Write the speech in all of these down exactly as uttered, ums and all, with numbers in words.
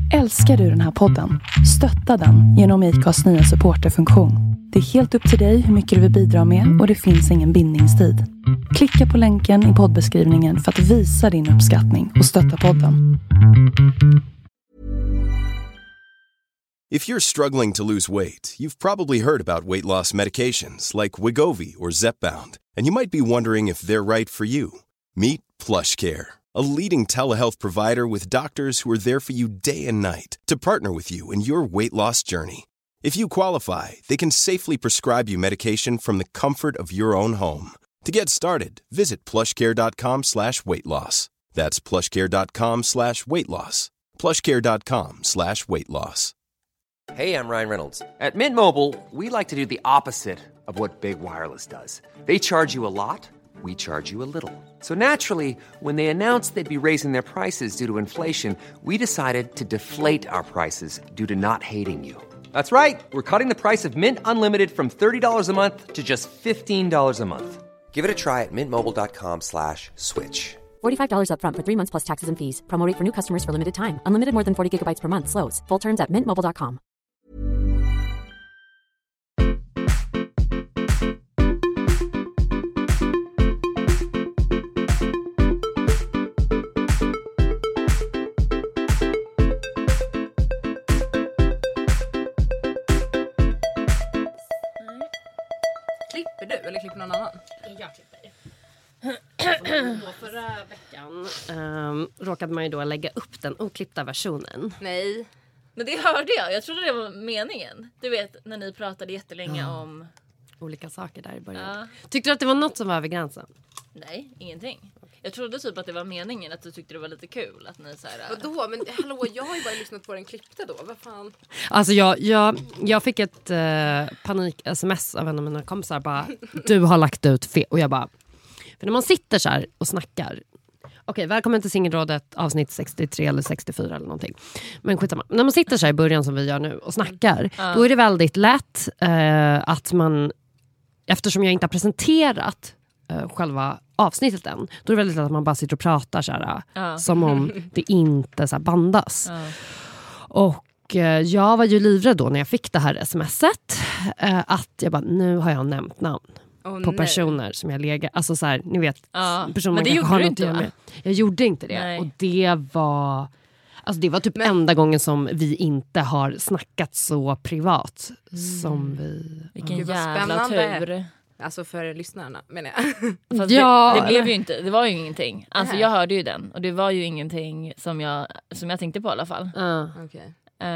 Älskar du den här podden? Stötta den genom I K As nya supporterfunktion. Det är helt upp till dig hur mycket du vill bidra med och det finns ingen bindningstid. Klicka på länken i poddbeskrivningen för att visa din uppskattning och stötta podden. If you're struggling to lose weight, you've probably heard about weight loss medications like Wegovy or Zepbound, and you might be wondering if they're right for you. Meet PlushCare, a leading telehealth provider with doctors who are there for you day and night to partner with you in your weight loss journey. If you qualify, they can safely prescribe you medication from the comfort of your own home. To get started, visit plushcare.com slash weight loss. That's plushcare.com slash weight loss. plushcare.com slash weight loss. Hey, I'm Ryan Reynolds. At Mint Mobile, we like to do the opposite of what Big Wireless does. They charge you a lot, we charge you a little. So naturally, when they announced they'd be raising their prices due to inflation, we decided to deflate our prices due to not hating you. That's right. We're cutting the price of Mint Unlimited from thirty dollars a month to just fifteen dollars a month. Give it a try at mintmobile.com slash switch. forty-five dollars up front for three months plus taxes and fees. Promo rate for new customers for limited time. Unlimited more than forty gigabytes per month. Slows full terms at mint mobile dot com. Klipper du eller klipper någon annan? Jag klipper. Då förra veckan um, råkade man ju då lägga upp den oklippta versionen. Nej. Men det hörde jag. Jag trodde det var meningen. Du vet, när ni pratade jättelänge mm. om... olika saker där i början. Ja. Tyckte du att det var något som var över gränsen? Nej, ingenting. Jag trodde typ att det var meningen, att du tyckte det var lite kul att ni så här. Vadå? Men hallå, jag har ju bara lyssnat på den klippte då. Vad fan? Alltså jag, jag, jag fick ett uh, panik-sms av en av mina kompisar. Bara, du har lagt ut fel. Och jag bara... För när man sitter så här och snackar... Okej, välkommen till Singelrådet avsnitt sextiotre eller sextiofyra eller någonting. Men skitsamma. När man sitter så här i början som vi gör nu och snackar. Mm. Då är det väldigt lätt uh, att man... Eftersom jag inte har presenterat uh, själva avsnittet än. Då är det väldigt lätt att man bara sitter och pratar så här, uh. som om det inte så här bandas. Uh. Och uh, jag var ju livrädd då när jag fick det här smset. Uh, att jag bara, nu har jag nämnt namn. Oh, på personer nej. Som jag lägger. Alltså så här, ni vet. Ja, personer men det gjorde du inte, med. Jag gjorde inte det. Nej. Och det var... Alltså det var typ men, enda gången som vi inte har snackat så privat. Mm. Som vi... Vilken ja. Jävla tur. Alltså för lyssnarna, menar jag. Fast ja, det, det blev ju inte, det var ju ingenting. Alltså jag hörde ju den. Och det var ju ingenting som jag, som jag tänkte på i alla fall. Uh. Okay.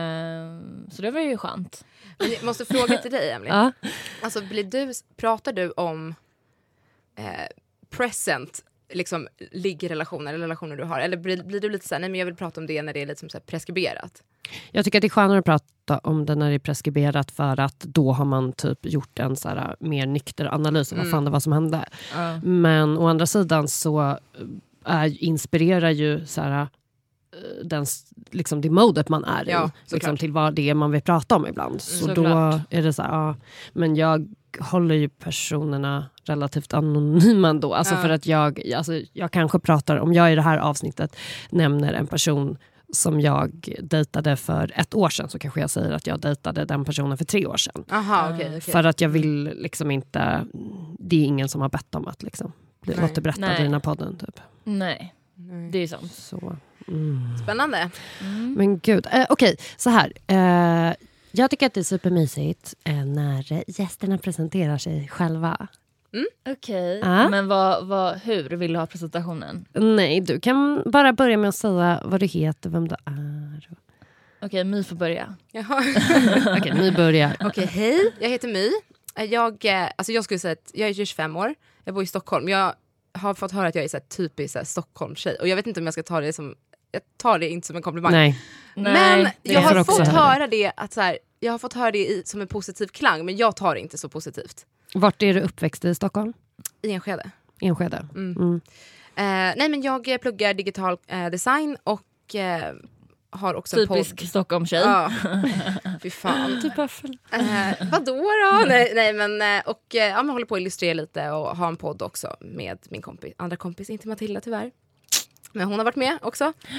Uh, så det var ju skönt. Men jag måste fråga till dig, Emily. Uh. Alltså blir du, pratar du om eh, present, liksom ligger relationer eller relationer du har? Eller blir, blir du lite så här, nej men jag vill prata om det när det är lite som så här preskriberat? Jag tycker att det är skönare att prata om det när det är preskriberat, för att då har man typ gjort en så här mer nykter analys av mm. vad fan det var som hände. Uh. Men å andra sidan så är, inspirerar ju så här, den, liksom det modet man är ja, i liksom, till vad det är man vill prata om ibland. Så såklart. Då är det så här, ja, men jag håller ju personerna relativt anonyma då. Alltså ja. För att jag, alltså jag kanske pratar, om jag i det här avsnittet nämner en person som jag dejtade för ett år sedan, så kanske jag säger att jag dejtade den personen för tre år sedan. Aha, okay, okay. För att jag vill liksom inte, det är ingen som har bett om att liksom låta berätta i den här podden typ. Nej, Nej. Det är sant. Så, mm. Spännande. Mm. Men gud, eh, okej, okay, så här. Eh, jag tycker att det är supermysigt eh, när gästerna presenterar sig själva. Mm. Okej, okay. ah. Men vad, vad, hur vill du ha presentationen? Nej, du kan bara börja med att säga vad du heter, vem du är. Okej, okay, My får börja. Okej, okay, My börjar. Okej, okay, hej, jag heter My. Jag, alltså jag skulle säga att jag är tjugofem år. Jag bor i Stockholm. Jag har fått höra att jag är så här typisk så här Stockholm-tjej. Och jag vet inte om jag ska ta det som... Jag tar det inte som en komplimang. Nej. Men Nej, jag har fått höra det att så här, jag har fått höra det i, som en positiv klang, men jag tar det inte så positivt. Vart är du uppväxt i Stockholm? I Enskede. Enskede. Mm. Mm. Eh, nej, men jag pluggar digital eh, design och eh, har också typisk en podd. Stockholm-tjej. Ja. Fy fan. Typ affel. Eh, vadå då? nej, nej, men och eh, ja, man håller på att illustrera lite och har en podd också med min kompis, andra kompis, inte Matilda tyvärr. Men hon har varit med också.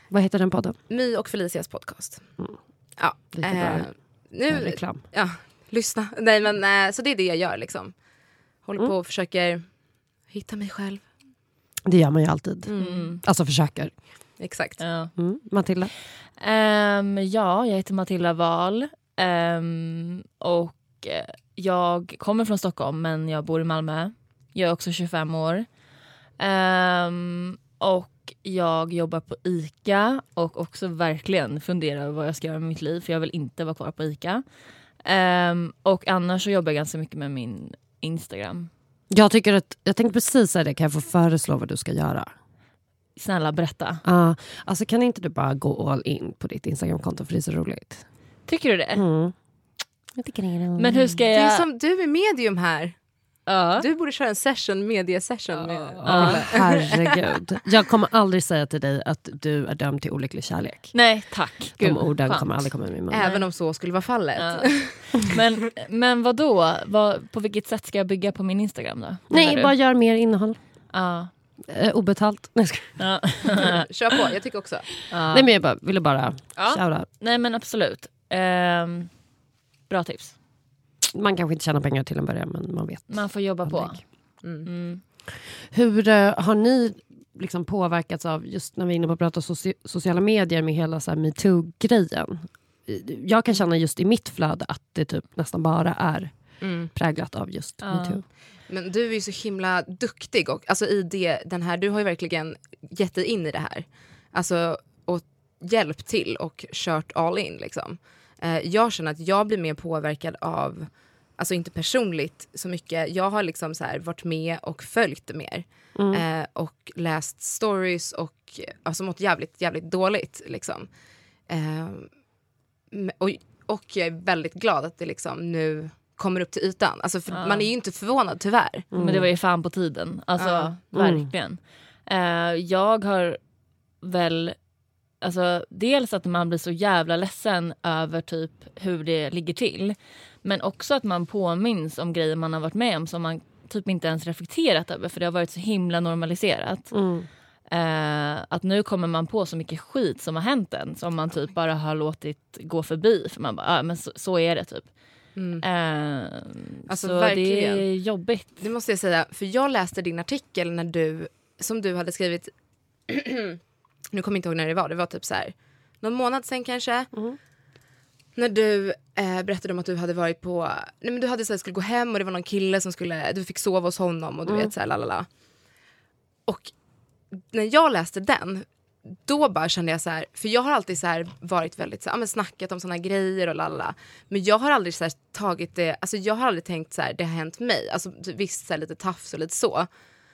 Vad heter den podden? My och Felicias podcast. Mm. Ja. Lite Eh, bra nu, reklam. Ja, lyssna. Nej, men, eh, så det är det jag gör liksom. Håller Mm. på och försöker hitta mig själv. Det gör man ju alltid. Mm. Alltså försöker. Exakt. Ja. Mm. Matilda? Um, ja, jag heter Matilda Wahl. Um, och eh, jag kommer från Stockholm, men jag bor i Malmö. Jag är också tjugofem år. Um, och jag jobbar på ICA och också verkligen funderar över vad jag ska göra med mitt liv, för jag vill inte vara kvar på ICA. Um, och annars så jobbar jag ganska mycket med min Instagram. Jag tycker att, jag tänkte precis säga det, kan jag få föreslå vad du ska göra? Snälla, berätta. Uh, alltså kan inte du bara gå all in på ditt Instagram-konto, för det är så roligt. Tycker du det? Mm. Jag tycker det är roligt. Men hur ska Det jag... är som du är medium här. Ja. Du borde köra en session, media-session. Med Ja, herregud. Jag kommer aldrig säga till dig att du är dömd till olycklig kärlek. Nej, tack. De Gud, orden skönt. kommer aldrig komma i min mun. Även om så skulle vara fallet. Ja. Men, men vad då? Vad, på vilket sätt ska jag bygga på min Instagram då? Nej, menar du? bara gör mer innehåll. Ja. Eh, obetalt. Nej, ska... Ja. Kör på, jag tycker också. Ja. Nej, men jag bara, ville bara Ja. shouta. Nej, men absolut. Ehm, bra tips. Man kanske inte tjänar pengar till en början, men man vet. Man får jobba på. aldrig. Mm. Hur eh, har ni liksom påverkats av, just när vi är inne på att prata soci- sociala medier med hela så här MeToo-grejen? Jag kan känna just i mitt flöde att det typ nästan bara är Mm. präglat av just Ja. MeToo. Men du är ju så himla duktig och alltså i det, den här, du har ju verkligen gett dig in i det här. Alltså och hjälpt till och kört all in liksom. Eh, jag känner att jag blir mer påverkad av, alltså inte personligt så mycket. Jag har liksom så här varit med och följt det mer. Mm. Eh, och läst stories och alltså mått jävligt, jävligt dåligt liksom. Eh, och, och jag är väldigt glad att det liksom nu kommer upp till ytan. Alltså för Ja. man är ju inte förvånad tyvärr. Men det var ju fan på tiden. Alltså, Ja. verkligen. Eh, jag har väl... Alltså, dels att man blir så jävla ledsen över typ hur det ligger till. Men också att man påminns om grejer man har varit med om som man typ inte ens reflekterat över. För det har varit så himla normaliserat. Mm. Eh, att nu kommer man på så mycket skit som har hänt en. Som man typ bara har låtit gå förbi. För man bara, ah, men så, så är det typ. Mm. Eh, Alltså, så det verkligen. är jobbigt. Det måste jag säga. För jag läste din artikel när du, som du hade skrivit, nu kommer jag inte ihåg när det var, det var typ så här, någon månad sen kanske. Mm. När du eh, berättade om att du hade varit på, nej men du hade så här, skulle gå hem och det var någon kille som skulle, du fick sova hos honom och du Mm. vet så här lalala. Och när jag läste den, då bara kände jag så här, för jag har alltid så här varit väldigt så här, ja, men snackat om såna här grejer och lalala. Men jag har aldrig så här tagit det, alltså jag har aldrig tänkt så här, det har hänt mig. Alltså visst så här, lite tafs och lite så.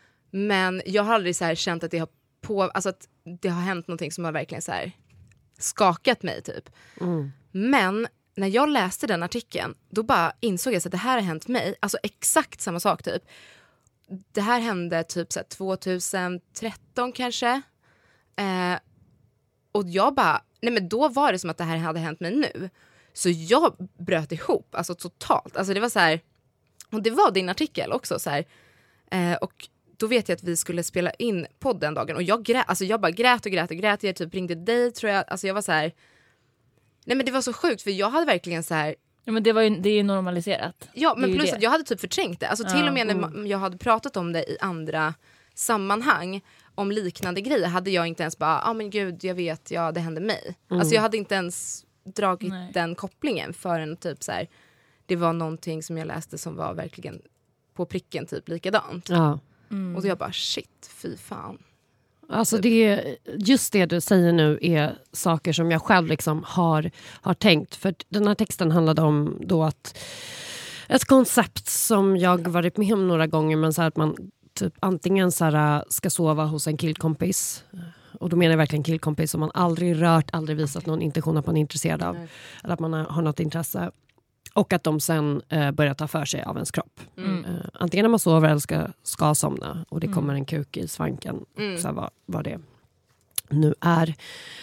Men jag har aldrig så här känt att det har på, alltså att det har hänt någonting som har verkligen så här skakat mig typ. Mm. Men när jag läste den artikeln, då bara insåg jag så att det här har hänt mig. Alltså exakt samma sak typ. Det här hände typ så här tjugohundratretton kanske. Eh, och jag bara, nej men då var det som att det här hade hänt mig nu. Så jag bröt ihop, alltså totalt. Alltså det var så här, och det var din artikel också så här. Eh, och då vet jag att vi skulle spela in podd den dagen. Och jag grät, alltså jag bara grät och grät och grät. Jag typ ringde dig tror jag. Alltså jag var så här, nej men det var så sjukt för jag hade verkligen så här. Ja, men det, var ju, det är ju normaliserat. Ja, men ju plus det. att jag hade typ förträngt det. Alltså till Ja, och med när ma- jag hade pratat om det i andra sammanhang om liknande grejer hade jag inte ens bara, ja ah, men gud jag vet, ja det hände mig. Mm. Alltså jag hade inte ens dragit Nej. den kopplingen förrän typ så här, det var någonting som jag läste som var verkligen på pricken typ likadant. Ja. Mm. Och då jag bara shit, fy fan. Alltså det, just det du säger nu är saker som jag själv liksom har, har tänkt. För den här texten handlade om då att ett koncept som jag varit med om några gånger, men så här att man typ antingen så här ska sova hos en killkompis, och då menar jag verkligen killkompis som man aldrig rört, aldrig visat någon intention att man är intresserad av. Nej. Eller att man har, har något intresse. Och att de sen eh, börjar ta för sig av ens kropp. Mm. Eh, antingen när man sover eller ska, ska somna. Och det Mm. kommer en kuk i svanken. Mm. Så här, vad, vad det nu är.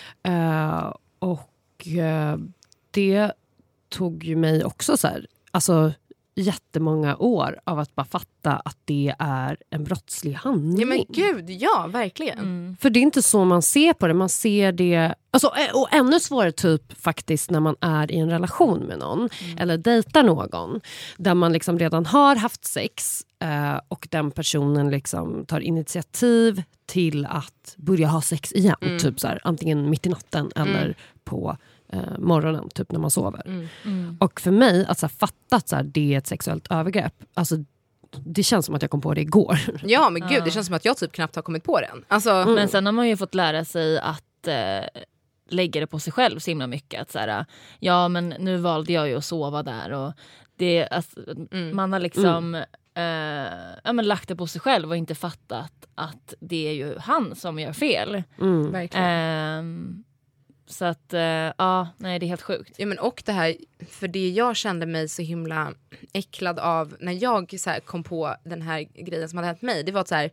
Eh, och eh, det tog ju mig också så här. Alltså jättemånga år av att bara fatta att det är en brottslig handling. Ja men gud, ja verkligen. Mm. För det är inte så man ser på det. Man ser det... Alltså, och ännu svårare typ faktiskt när man är i en relation med någon. Mm. Eller dejtar någon. Där man liksom redan har haft sex. Eh, och den personen liksom tar initiativ till att börja ha sex igen. Mm. Typ så här, antingen mitt i natten eller mm. på eh, morgonen. Typ när man sover. Mm. Mm. Och för mig att så här, fatta att så här, det är ett sexuellt övergrepp. Alltså det känns som att jag kom på det igår. Ja men gud, det känns som att jag typ knappt har kommit på den. Alltså... Mm. Men sen har man ju fått lära sig att eh, lägga det på sig själv så himla mycket. Att så här, ja men nu valde jag ju att sova där. Och det, alltså, mm. Man har liksom mm. eh, ja, men lagt det på sig själv och inte fattat att det är ju han som gör fel. Mm. Verkligen. Eh, så att, eh, ja, nej det är helt sjukt. Ja men och det här, för det jag kände mig så himla äcklad av när jag så här, kom på den här grejen som hade hänt mig, det var att så här,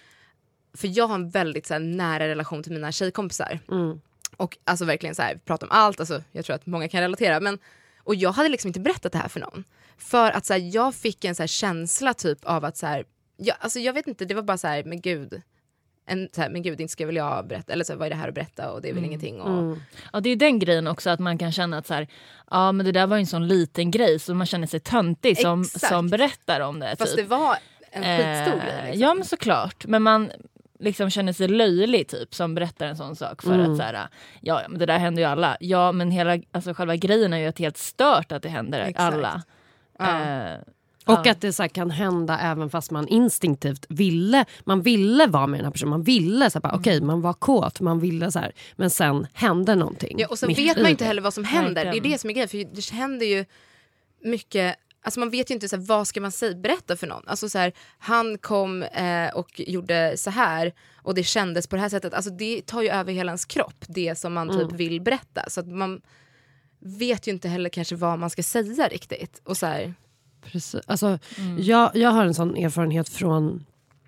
för jag har en väldigt så här, nära relation till mina tjejkompisar. Mm. Och alltså verkligen så här, prata om allt, alltså jag tror att många kan relatera, men och jag hade liksom inte berättat det här för någon. För att så här, jag fick en så här, känsla typ av att så här, jag, alltså jag vet inte, det var bara så här, men gud en, så här, men gud, inte ska väl jag berätta, eller så här, vad är det här att berätta och det är väl mm. ingenting och... mm. Ja, det är ju den grejen också att man kan känna att så här, ja men det där var ju en sån liten grej så man känner sig töntig som, som berättar om det. Fast typ. det var en skitstor eh, grej liksom. Ja men såklart, men man liksom känner sig löjlig typ som berättar en sån sak för mm. att så här, ja men det där händer ju alla. Ja men hela, alltså själva grejen är ju att helt stört att det händer Exakt. alla. Ja. Eh, Och att det så här kan hända även fast man instinktivt ville, man ville vara med den här personen, man ville så här, mm. okej, okay, man var kåt, man ville så här, men sen hände någonting. Ja, och sen vet man ju inte heller vad som händer. Verkligen. Det är det som är grejen, för det händer ju mycket, alltså man vet ju inte så här, vad ska man säga, berätta för någon. Alltså så här, han kom eh, och gjorde så här och det kändes på det här sättet. Alltså det tar ju över hela ens kropp, det som man typ mm. vill berätta. Så att man vet ju inte heller kanske vad man ska säga riktigt. Och så här... Precis. Alltså, mm. jag, jag har en sån erfarenhet från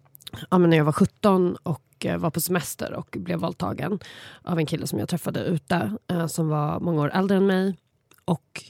ja, men när jag var sjutton och eh, var på semester och blev våldtagen av en kille som jag träffade ute eh, som var många år äldre än mig. Och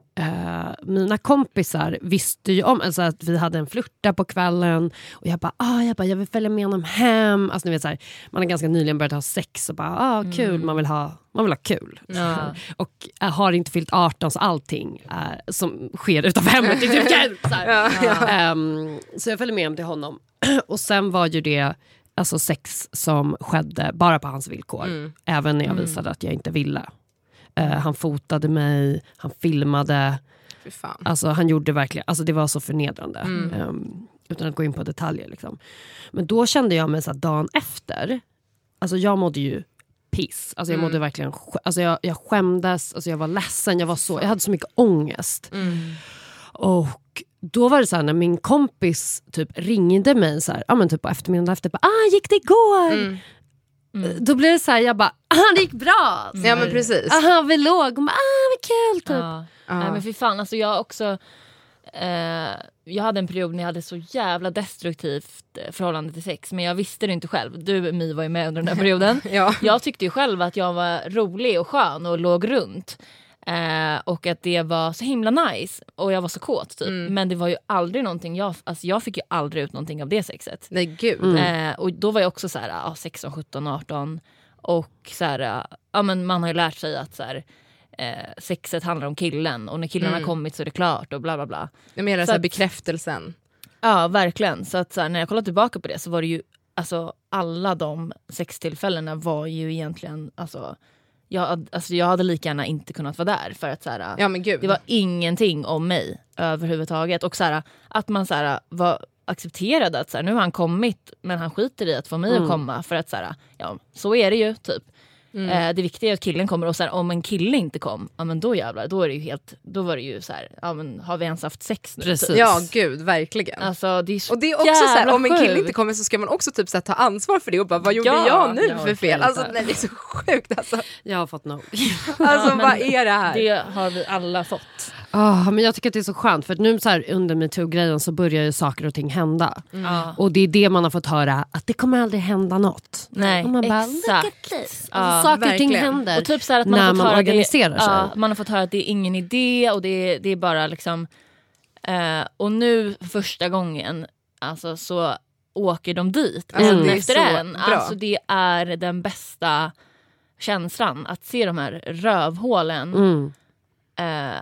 eh, mina kompisar visste ju om alltså, att vi hade en flirta på kvällen och jag bara, ah, jag bara, jag vill följa med honom hem. Alltså, ni vet, så här, man har ganska nyligen börjat ha sex och bara, ah, kul, mm. man vill ha man vill ha kul. Ja. Och jag har inte fyllt arton så allting äh, som sker utanför hemmet är typ kul. Så, ja, ja. um, så jag följde med hem till honom. Och sen var ju det alltså sex som skedde bara på hans villkor. Mm. Även när jag visade mm. att jag inte ville. Uh, han fotade mig, han filmade. Fy fan. Alltså han gjorde verkligen, alltså det var så förnedrande. Mm. Um, utan att gå in på detaljer liksom. Men då kände jag mig så här, dagen efter, alltså jag mådde ju piss. Alltså jag mådde mm. verkligen, alltså jag, jag skämdes, alltså jag var ledsen, jag var så, jag hade så mycket ångest. Mm. Och då var det så här när min kompis typ ringde mig så här, ja men typ på eftermiddagen efter, bara, ah gick det igår? Mm. Mm. Då blev det så här, jag bara, ah det gick bra. Mm. Ja men precis. Aha, vi låg, och bara, ah vad kul typ. Ja. Ja. Nej men för fan, alltså jag också eh, jag hade en period när jag hade så jävla destruktivt förhållande till sex, men jag visste det inte själv. Du, My, var ju med under den här perioden. Ja. Jag tyckte ju själv att jag var rolig och skön och låg runt. Eh, och att det var så himla nice. Och jag var så kåt typ. Mm. Men det var ju aldrig någonting, jag, alltså jag fick ju aldrig ut någonting av det sexet. Nej gud. Mm. Eh, och då var jag också så här, ja, sexton, sjutton, arton. Och så här, ja men man har ju lärt sig att så här, Eh, sexet handlar om killen och när killen mm. har kommit så är det klart och bla bla bla. Jag menar så, så att, bekräftelsen. Ja, verkligen. Så att så här, när jag kollar tillbaka på det så var det ju alltså alla de sextillfällena var ju egentligen alltså jag, alltså jag hade lika gärna inte kunnat vara där för att så här, ja, men gud. Det var ingenting om mig överhuvudtaget och så här, att man så här, var accepterad att så här, nu har han kommit men han skiter i att få mig mm. att komma för att så här, ja, så är det ju typ. Mm. Eh, det viktiga är att killen kommer och så här, om en kille inte kom, ja men då jävlar, då är det ju helt, då var det ju så här, ja men har vi ens haft sex nu? Precis. Ja gud, verkligen. Alltså, det är så och det är också så här, om en kille inte kommer så ska man också typ så här, ta ansvar för det och bara, vad gjorde ja, jag nu ja, för fel? Alltså nej, det är så sjukt alltså. Jag har fått nog. Alltså ja, vad är det här? Det har vi alla fått. Oh, men jag tycker att det är så skönt för att nu så här, under MeToo-grejen så börjar ju saker och ting hända. Mm. Och det är det man har fått höra, att det kommer aldrig hända något. Nej, och man bara, exakt. Alltså, ja, saker och ting händer och typ så här att man när har fått man höra organiserar det, sig. Ja, man har fått höra att det är ingen idé och det är, det är bara liksom Eh, och nu första gången alltså, så åker de dit alltså, Mm. efter Det är så en. bra. Alltså, det är den bästa känslan att se de här rövhålen Mm. eh,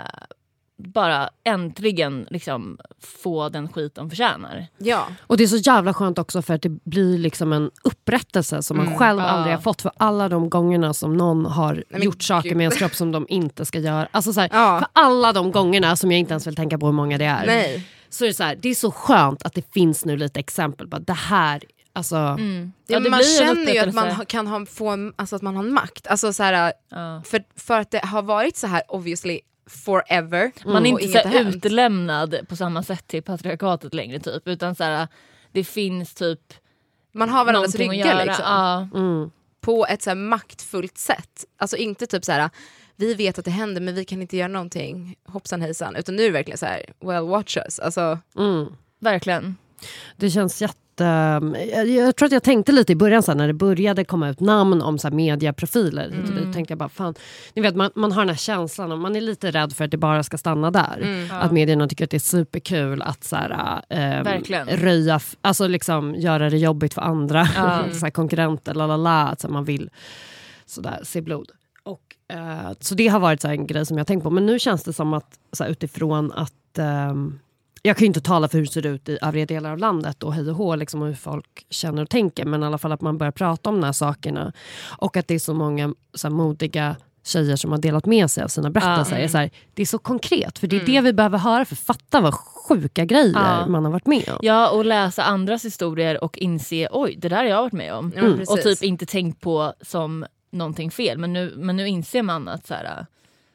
bara äntligen liksom, få den skit de förtjänar. Ja. Och det är så jävla skönt också för att det blir liksom en upprättelse som man Mm. själv Ja. aldrig har fått för alla de gångerna som någon har men gjort saker gud. med ens kropp som de inte ska göra. Alltså så här, Ja. för alla de gångerna som jag inte ens vill tänka på hur många det är. Nej. Så är det så här, det är så skönt att det finns nu lite exempel på att det här, alltså Mm. Ja, Ja, men det man blir en känner ju att man upprättelse. ha- kan ha, få en, alltså att man har en makt. Alltså så här, Ja. för, för att det har varit så här obviously forever. Man är och inte inget så har här hänt. utlämnad på samma sätt till patriarkatet längre typ. Utan så här, det finns typ Man har varandras någonting att ryggar göra. liksom. Ja. mm. På ett så här maktfullt sätt. Alltså inte typ så här, vi vet att det händer men vi kan inte göra någonting. Hoppsan hejsan. Utan nu är det verkligen så här, well watch us. Alltså, Mm. Verkligen. Det känns jätte... Jag, jag tror att jag tänkte lite i början så här, när det började komma ut namn om så här, mediaprofiler. Mm. hit och dit, tänkte jag bara, fan, ni vet, man, man har den här känslan och man är lite rädd för att det bara ska stanna där. Mm. Att medierna tycker att det är superkul att så här, ähm, Verkligen. röja, f- alltså liksom göra det jobbigt för andra Ja. så här, konkurrenter, lalala, att så här, man vill så där, se blod. Och, eh, så det har varit så här, en grej som jag har tänkt på. Men nu känns det som att så här, utifrån att ehm, jag kan ju inte tala för hur det ser ut i övriga delar av landet och hej och hå, liksom, och hur folk känner och tänker. Men i alla fall att man börjar prata om de här sakerna. Och att det är så många så här, modiga tjejer som har delat med sig av sina berättelser. Ja. Är så här, det är så konkret, för det är det vi behöver höra. För fatta vad sjuka grejer Ja. man har varit med om. Ja, och läsa andras historier och inse, oj, det där har jag varit med om. Ja, men Och precis. typ inte tänkt på som någonting fel. Men nu, men nu inser man att så här,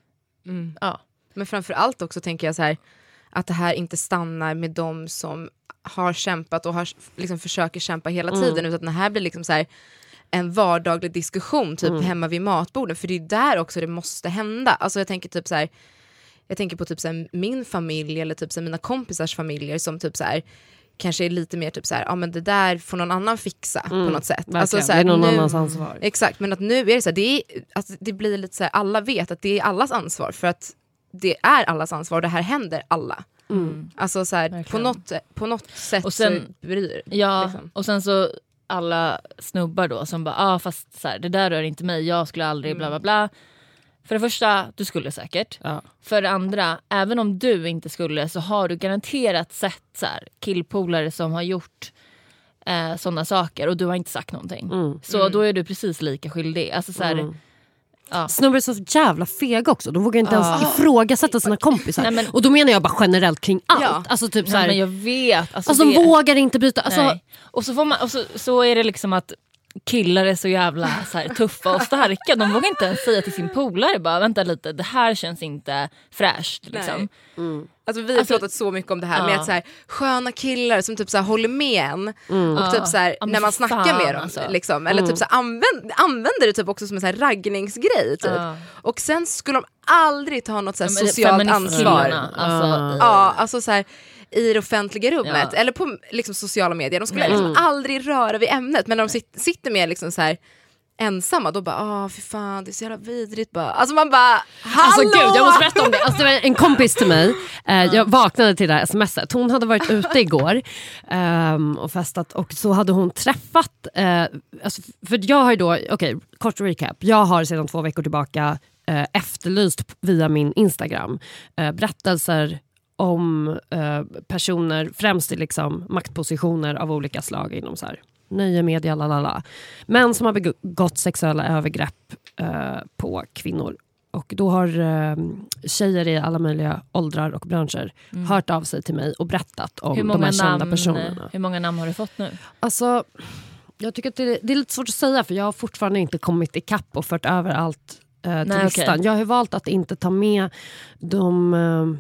mm. ja. Men framför allt också tänker jag så här, att det här inte stannar med de som har kämpat och har, liksom, försöker kämpa hela Mm. tiden. Utan att det här blir liksom så här, en vardaglig diskussion typ Mm. hemma vid matbordet. För det är där också det måste hända. Alltså jag tänker typ så här, jag tänker på typ så här, min familj eller typ så här, mina kompisars familjer som typ så här, kanske är lite mer typ så här, ja men det där får någon annan fixa på något sätt. Verkligen. Alltså, så här, det är någon nu, annans ansvar. Exakt, men att nu är det så här, det, är, alltså, det blir lite så här, alla vet att det är allas ansvar för att det är allas ansvar och det här händer alla. Mm. Alltså så här, på, Verkligen. något, på något sätt Och sen- så bryr Ja, liksom. och sen så alla snubbar då som bara, ah, fast så här, det där rör inte mig, jag skulle aldrig bla bla bla. För det första, du skulle säkert. Ja. För det andra, även om du inte skulle så har du garanterat sett så här, killpolare som har gjort eh, sådana saker och du har inte sagt någonting. Mm. Så då är du precis lika skyldig. Alltså så här, Mm. ja. Snubbar är så jävla fega också. De vågar inte ens Ja. ifrågasätta sina kompisar. Nej, men- och då menar jag bara generellt kring allt. Ja. Alltså typ så Nej, här, men jag vet. Alltså, alltså det, de vågar inte byta. Alltså, nej. Och, så, får man, och så, så är det liksom att killar är så jävla så här, tuffa och starka. De vågar inte ens säga till sin polare bara, vänta lite, det här känns inte fräscht. Liksom. Nej. Alltså vi har Alltså- pratat så mycket om det här Ja. med att så här, sköna killar som typ så här, håller med en och Ja. typ så här, Ja, men när man för snackar fan, med dem alltså. liksom, eller typ så här, använd, använder det typ också som en så här raggningsgrej typ. Ja. Och sen skulle de aldrig ta något så här, Ja, men socialt ansvar. feministkillarna, Alltså, Ja. Ja, alltså så här, i det offentliga rummet Ja. eller på liksom, sociala medier. De skulle Mm. liksom aldrig röra vid ämnet, men när de sit, sitter med liksom så här ensamma, då bara, ah fy fan, det är så jävla vidrigt bara. Alltså man bara, hallå! Alltså gud, jag måste berätta om det. Alltså, det var en kompis till mig, eh, jag vaknade till det här smset. Hon hade varit ute igår ehm, och festat och så hade hon träffat, eh, alltså, för jag har ju då, okej, okay, kort recap. Jag har sedan två veckor tillbaka eh, efterlyst via min Instagram eh, berättelser om eh, personer, främst i liksom maktpositioner av olika slag inom så här nöje, media, lalala. Män som har begått sexuella övergrepp eh, på kvinnor. Och då har eh, tjejer i alla möjliga åldrar och branscher hört av sig till mig och berättat om hur, de många här kända namn, personerna. hur många namn har du fått nu? Alltså, jag tycker att det, det är lite svårt att säga, för jag har fortfarande inte kommit ikapp och fört över allt eh, till Nej, listan. okej. Jag har valt att inte ta med de... Eh,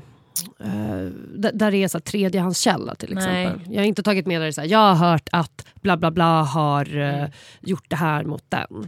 Uh, d- där det är så här, tredjehandskälla till Nej. exempel. Jag har inte tagit med det så här, jag har hört att bla bla bla har uh, Mm. gjort det här mot den.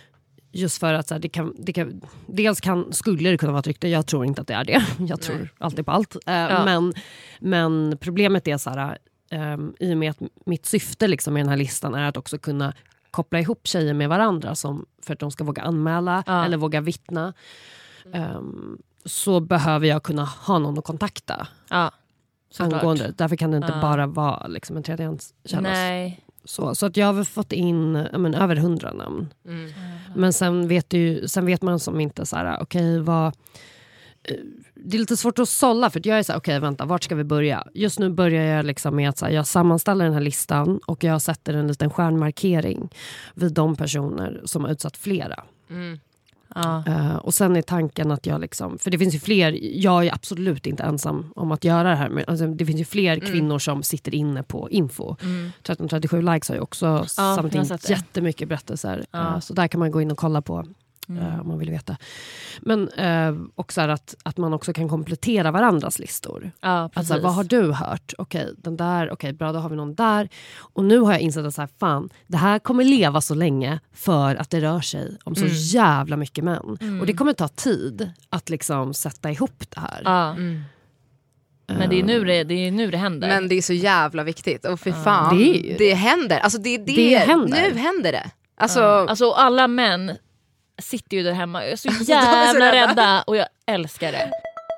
Just för att så här, det kan, det kan, dels kan, skulle det kunna vara ett rykte, jag tror inte att det är det. Jag tror Nej. alltid på allt. Uh, Ja. men, men problemet är så här, um, i och med att mitt syfte liksom med den här listan är att också kunna koppla ihop tjejer med varandra som, för att de ska våga anmäla Ja. eller våga vittna. Um, så behöver jag kunna ha någon att kontakta. Ja. angående det. Därför kan det inte Ja. bara vara liksom en tredjehandskälla. Nej. Så, så att jag har fått in ja, men, över hundra namn. Mm. Men sen vet, du, sen vet man som inte så här, okej okay, vad... Det är lite svårt att sålla för att jag är så här, okej okay, vänta, vart ska vi börja? Just nu börjar jag liksom med att så här, jag sammanställer den här listan och jag sätter en liten stjärnmarkering vid de personer som har utsatt flera. Mm. Ja. Uh, och sen är tanken att jag liksom, för det finns ju fler, jag är absolut inte ensam om att göra det här, men alltså, det finns ju fler mm. kvinnor som sitter inne på info. Mm. tretton trettiosju likes har ju också ja, samlat in jättemycket berättelser. Ja. Uh, så där kan man gå in och kolla på. Mm. Uh, om man vill veta. Men uh, också att, att man också kan komplettera varandras listor. Ja, precis. Alltså, vad har du hört? Okej, okay, den där, okej, okay, bra, då har vi någon där. Och nu har jag insett att så här, fan, det här kommer leva så länge för att det rör sig om så mm. jävla mycket män. Mm. Och det kommer ta tid att liksom sätta ihop det här. Ja. Mm. Men det är, nu det, det är nu det händer. Men det är så jävla viktigt. Och för fan, det, är det händer. Alltså det, det, det händer. Nu händer det. Alltså, ja. Alltså alla män sitter ju där hemma. Jag är så jävla är så rädda. rädda och jag älskar det.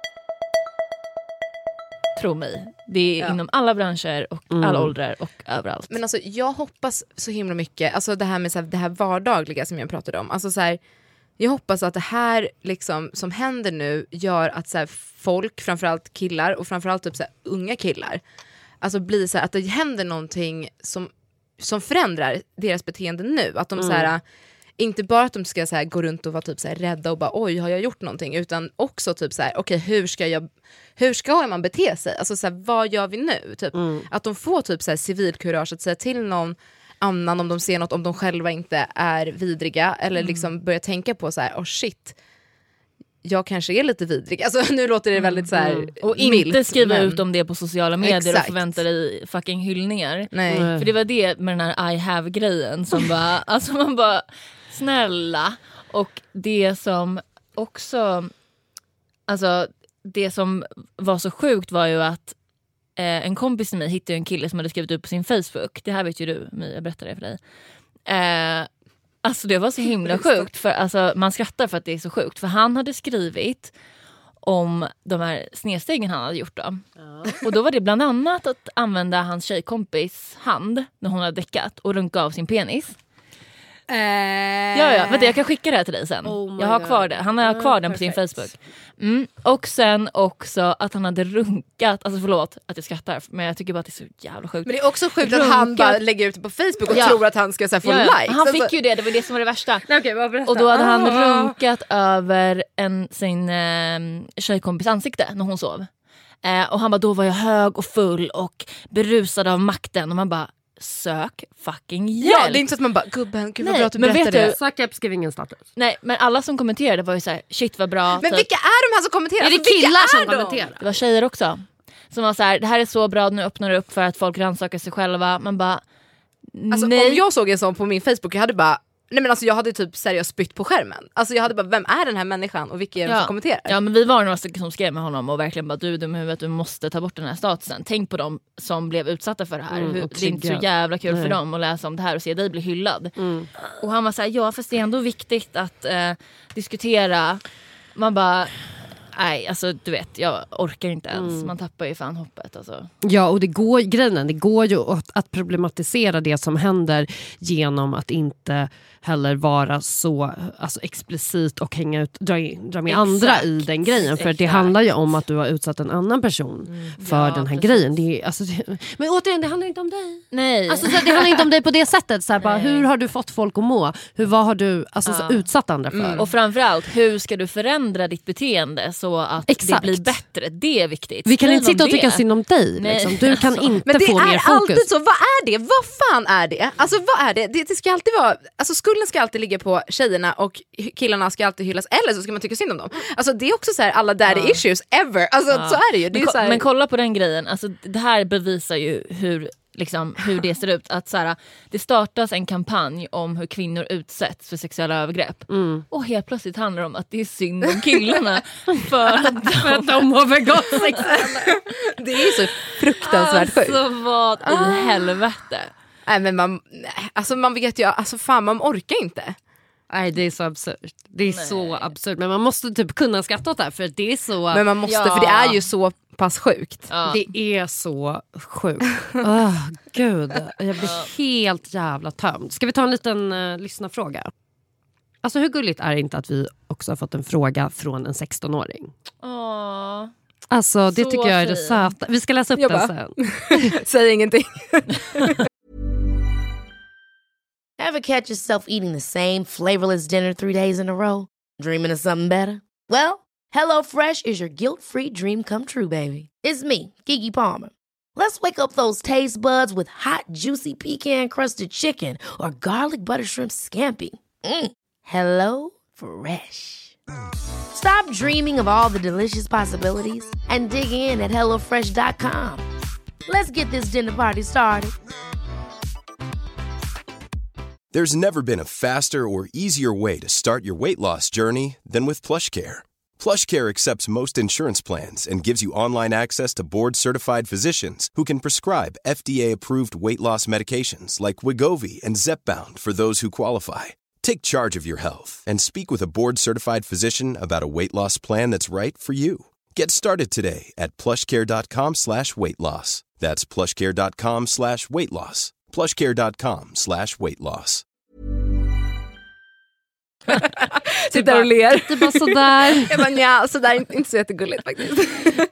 Tro mig. Det är ja. inom alla branscher och mm. alla åldrar och överallt. Men alltså jag hoppas så himla mycket, alltså det här med så här, det här vardagliga som jag pratade om. Alltså så här, jag hoppas att det här liksom som händer nu gör att så här, folk, framförallt killar och framförallt typ så här, unga killar, alltså blir så här, att det händer någonting som som förändrar deras beteende nu, att de mm. så här, inte bara att de ska så här, gå runt och vara typ så här, rädda och bara oj, har jag gjort någonting, utan också typ så här, okej, okay, hur ska jag hur ska man bete sig? Alltså så här, vad gör vi nu? Typ, mm. att de får typ så här, civilkurage att säga till någon annan om de ser något, om de själva inte är vidriga eller mm. liksom börja tänka på så här, oh shit, jag kanske är lite vidrig. Alltså nu låter det väldigt så här mm. och milt, inte skriva men... ut om det på sociala medier. Exakt. Och förvänta dig fucking hyllningar. Nej. Mm. För det var det med den här I have-grejen som bara, alltså man bara snälla. Och det som också, alltså det som var så sjukt var ju att eh, en kompis till mig hittade en kille som hade skrivit upp på sin Facebook. Det här vet ju du, My, jag berättade det för dig. Eh, Alltså det var så himla sjukt, för alltså, man skrattar för att det är så sjukt, för han hade skrivit om de här snedstegen han hade gjort då. Ja. Och då var det bland annat att använda hans tjejkompis hand när hon hade däckat och runka av sin penis. Äh... Ja, ja, vänta, jag kan skicka det här till dig sen. Oh jag har God. kvar det. Han har kvar den på sin Facebook. Mm. Och sen också att han hade runkat, alltså förlåt att jag skrattar, men jag tycker bara att det är så jävla sjukt. Men det är också sjukt runkat. Att han bara lägger ut det på Facebook och ja. tror att han ska så här, få ja, ja. likes. Han fick ju det, det var det som var det värsta. Okay, och då hade han ah. runkat över en, sin eh, tjejkompis ansikte när hon sov. Eh, och han bara, då var jag hög och full och berusad av makten, och man bara, sök fucking hjälp. Ja, det är inte så att man bara, gubben, gud vad bra att du berättade det. Sök hjälp, skriv ingen status. Nej, men alla som kommenterade var ju såhär, shit vad bra. Men typ. Vilka är de här som kommenterar? Är det alltså, killar som de? kommenterar? Det var tjejer också. Som var såhär, det här är så bra, nu öppnar det upp för att folk rannsakar sig själva. Man bara, alltså, nej. Om jag såg en sån på min Facebook, jag hade bara, nej men alltså jag hade typ seriöst spytt på skärmen. Alltså jag hade bara, vem är den här människan och vilka är de ja. som kommenterar? Ja, men vi var några stycken som skrev med honom och verkligen bara, du är dum i huvudet, du måste ta bort den här statusen. Tänk på dem som blev utsatta för det här. Mm, Hur, det är inte så jävla kul nej. för dem att läsa om det här och se dig bli hyllad. Mm. Och han var såhär, ja fast det är ändå viktigt att eh, diskutera. Man bara, nej, alltså du vet, jag orkar inte ens. Mm. Man tappar ju fan hoppet. Alltså. Ja, och det går, grejen, det går ju att, att problematisera det som händer genom att inte heller vara så alltså, explicit och hänga ut, dra, dra med Exakt. andra i den grejen. För Exakt. det handlar ju om att du har utsatt en annan person mm. för ja, den här precis. grejen. Det är, alltså, det, men återigen, det handlar inte om dig. Nej. Alltså, så, det handlar inte om dig på det sättet. Så här, bara, hur har du fått folk att må? Hur, vad har du alltså, ja. så, utsatt andra för? Mm. Och framförallt, hur ska du förändra ditt beteende så att Exakt. det blir bättre? Det är viktigt. Vi kan Skriv inte sitta och tycka synd om dig. Liksom. Du kan alltså. inte men det få mer är fokus. Alltid så. Vad är det? Vad fan är det? Alltså vad är det? Det, det ska alltid vara, alltså skulden ska alltid ligga på tjejerna och killarna ska alltid hyllas, eller så ska man tycka synd om dem. Alltså det är också så här, alla daddy ja. issues ever. Alltså ja. så är det ju. Det men, är så här... men kolla på den grejen. Alltså det här bevisar ju hur liksom hur det ser ut, att så här, det startas en kampanj om hur kvinnor utsätts för sexuella övergrepp mm. och helt plötsligt handlar det om att det är synd om killarna för, att, för att de har begått sexuella. Det är så fruktansvärt sjukt. Alltså vad i ah. helvete. Nej men man, alltså man vet ju, alltså fan man orkar inte. Nej, det är så absurt. Det är Nej. så absurt. Men man måste typ kunna skratta åt det här, för det är så... Men man måste, ja. för det är ju så pass sjukt. Ja. Det är så sjukt. Oh, gud, jag blir helt jävla tömd. Ska vi ta en liten uh, lyssnarfråga? Alltså hur gulligt är det inte att vi också har fått en fråga från en sexton-åring? Åh. Alltså det Så tycker jag är det fin. söta. Vi ska läsa upp Jag den bara- sen. Säg ingenting. Ever catch yourself eating the same flavorless dinner three days in a row? Dreaming of something better? Well, HelloFresh is your guilt-free dream come true, baby. It's me, Keke Palmer. Let's wake up those taste buds with hot, juicy pecan-crusted chicken or garlic butter shrimp scampi. Mm. Hello Fresh. Stop dreaming of all the delicious possibilities and dig in at hello fresh dot com. Let's get this dinner party started. There's never been a faster or easier way to start your weight loss journey than with PlushCare. PlushCare accepts most insurance plans and gives you online access to board-certified physicians who can prescribe F D A-approved weight loss medications like Wegovy and Zepbound for those who qualify. Take charge of your health and speak with a board-certified physician about a weight loss plan that's right for you. Get started today at plushcare.com slash weight loss. That's plushcare.com slash weight loss. plushcare.com slash weight loss. Sitter och ler. Det är bara sådär. Jag bara, nja, sådär är inte så jättegulligt faktiskt.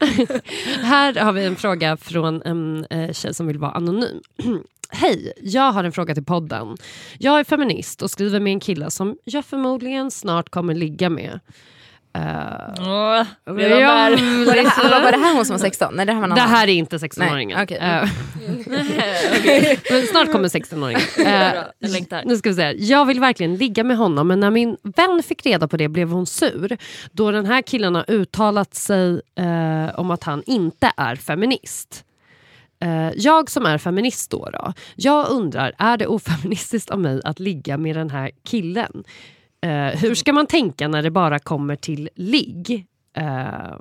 Här har vi en fråga från en eh, tjej som vill vara anonym. Hej, jag har en fråga till podden. Jag är feminist och skriver med en kille som jag förmodligen snart kommer ligga med. Uh, Åh, ja, redan där. Var det, här, var det här hon som var sexton? Nej, det här var en det annan. här är inte sexton-åringen. Nej, okej. Uh, okay. Men snart kommer sexton-åringen. Uh, Jag längtar. nu ska vi säga, jag vill verkligen ligga med honom, men när min vän fick reda på det blev hon sur. Då den här killen har uttalat sig uh, om att han inte är feminist. Uh, jag som är feminist då, då, jag undrar, är det ofeministiskt av mig att ligga med den här killen? Uh, hur ska man tänka när det bara kommer till ligg? Uh,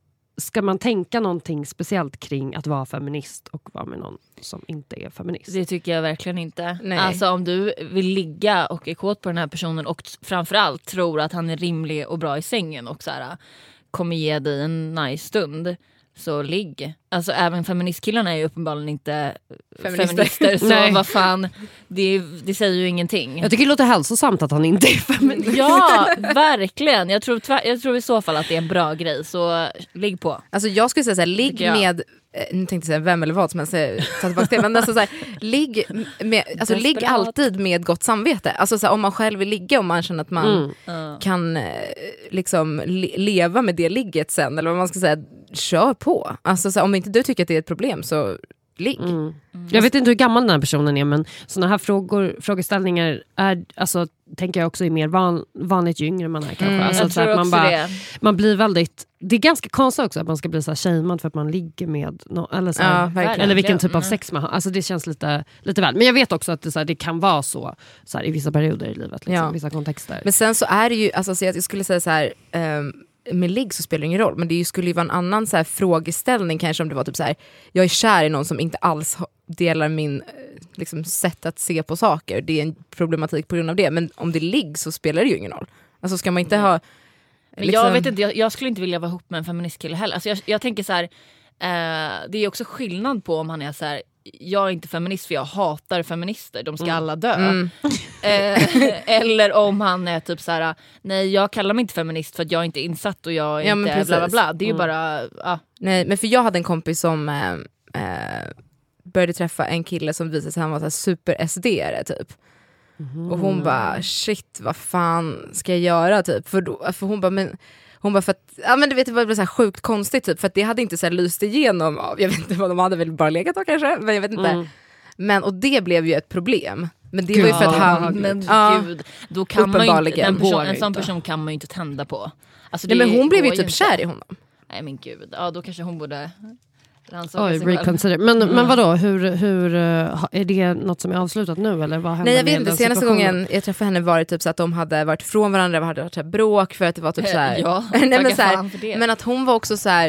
ska man tänka någonting speciellt kring att vara feminist och vara med någon som inte är feminist? Det tycker jag verkligen inte. Nej. Alltså om du vill ligga och är kåt på den här personen och t- framförallt tror att han är rimlig och bra i sängen och så här, kommer ge dig en nice stund, så ligg. Alltså även feministkillarna är ju uppenbarligen inte Feminister. feminister, så Nej. vad fan, det, det säger ju ingenting. Jag tycker det låter hälsosamt att han inte är feminist. Ja, verkligen. Jag tror, tvär, jag tror i så fall att det är en bra grej, så ligg på. Alltså jag skulle säga såhär, ligg Tycker jag. med, eh, nu tänkte jag säga vem eller vad som helst, eh, ta tillbaka det, men alltså såhär, ligg, med, alltså ligg Desperat. alltid med gott samvete. Alltså såhär, om man själv vill ligga och man känner att man Mm. kan eh, liksom le- leva med det ligget sen, eller vad man ska säga, kör på. Alltså såhär, om inte du tycker att det är ett problem, så ligg. Mm. Jag vet inte hur gammal den här personen är, men såna här frågor, frågeställningar är, alltså, tänker jag också är mer van, vanligt ju yngre man är kanske. Mm, alltså, Jag så att tror man, också bara, det. man blir väldigt, det är ganska konstigt också att man ska bli så här shamed för att man ligger med no, eller, så här, Ja, verkligen. eller vilken typ av Mm. sex man har. Alltså det känns lite, lite väl. Men jag vet också att det, så här, det kan vara så, så här, i vissa perioder i livet, liksom, Ja. vissa kontexter. Men sen så är det ju, alltså så jag skulle säga så här, ehm, med ligg så spelar det ingen roll, men det ju skulle ju vara en annan så här frågeställning kanske, om det var typ så här, jag är kär i någon som inte alls ha- delar min eh, liksom, sätt att se på saker, det är en problematik på grund av det, men om det är ligg så spelar det ju ingen roll. Alltså ska man inte ha Men liksom, jag vet inte, jag, jag skulle inte vilja vara ihop med en feministkille heller. Alltså jag, jag tänker så här, eh, det är också skillnad på om han är så här, jag är inte feminist för jag hatar feminister, de ska Mm. alla dö. Mm. Eh, eller om han är typ så här, nej jag kallar mig inte feminist för att jag är inte insatt och jag är Ja, men inte precis. bla bla bla. Det är ju Mm. bara, ja. Nej, men för jag hade en kompis som eh, eh, började träffa en kille som visade sig han var så här super-S D-are typ. Och hon bara, shit, vad fan ska jag göra typ? För, då, för hon bara, men hon bara, för att, ja men du vet, det var så här sjukt konstigt typ, för att det hade inte så här lyst igenom av, jag vet inte vad, de hade väl bara legat då kanske, men jag vet inte. Mm. Men, och det blev ju ett problem. Men det var ju för att Gud, han, vad Men ja, gud, då kan man ju inte, uppenbarligen. den person, Går en sån inte. person kan man ju inte tända på. Alltså, nej, det men hon blev ju går typ inte. kär i honom. Nej men gud, ja då kanske hon borde rannsaka Oj, sig själv. reconsider. Men, men vadå, hur, hur, eh, är det något som är avslutat nu? Eller vad händer Nej jag med vet inte, den senaste situationen? gången jag träffade henne var det typ så att de hade varit från varandra, hade varit så här bråk för att det var typ så här. Ja, Nej, men, tacka så här fan för det. men att hon var också så här,